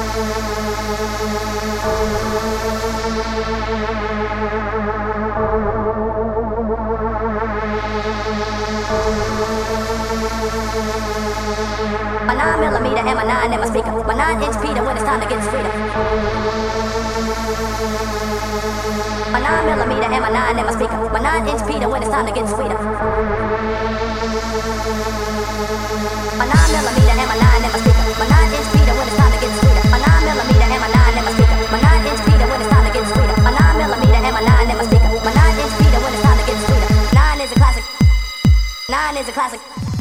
My 9mm and my 9 in my speaker. My 9-inch Peter when it's time to get sweeter. My 9mm and my 9 in my speaker. My 9-inch Peter when it's time to get sweeter. My 9mm and my 9 in my speaker. My 9-inch Peter when it's time to get sweeter. My 9mm and my 9 in my speaker. My 9-inch Peter when it's time to get sweeter. My 9mm and my 9 in my speaker. My 9-inch Peter when it's time to get sweeter. 9 is a classic. 9 is a classic.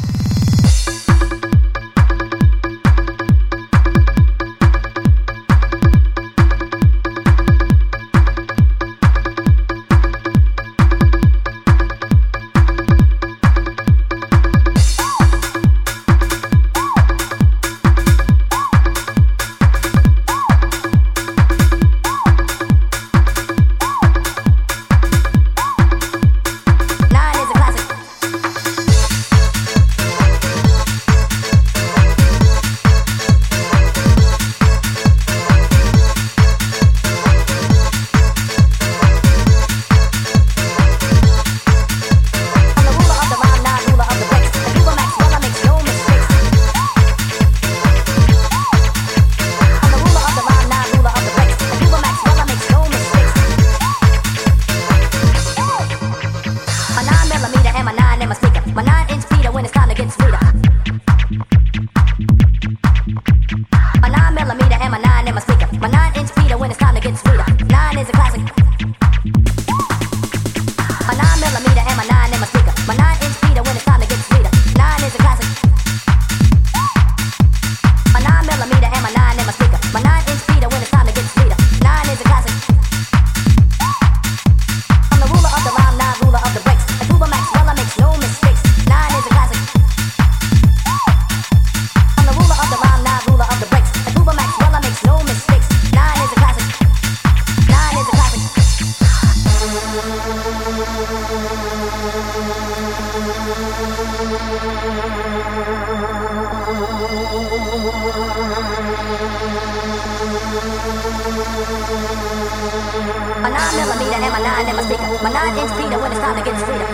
My 9mm and my 9 in my speaker. My 9-inch Peter when it's time to get sweeter.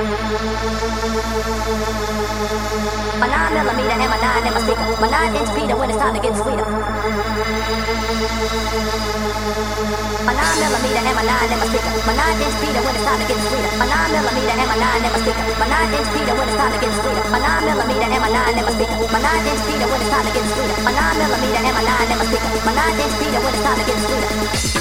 My 9mm and my 9 in my speaker. My 9-inch Peter when it's time to get sweeter. My 9mm and my 9 in my speaker. My 9-inch Peter when it's time to get sweeter. My 9mm and my 9 in my speaker. My 9-inch Peter when it's time to get sweeter. My 9mm and my 9 in my speaker. My 9-inch Peter when it's time to get sweeter. My 9mm and my 9 in my speaker. My 9-inch Peter when it's time to get sweeter.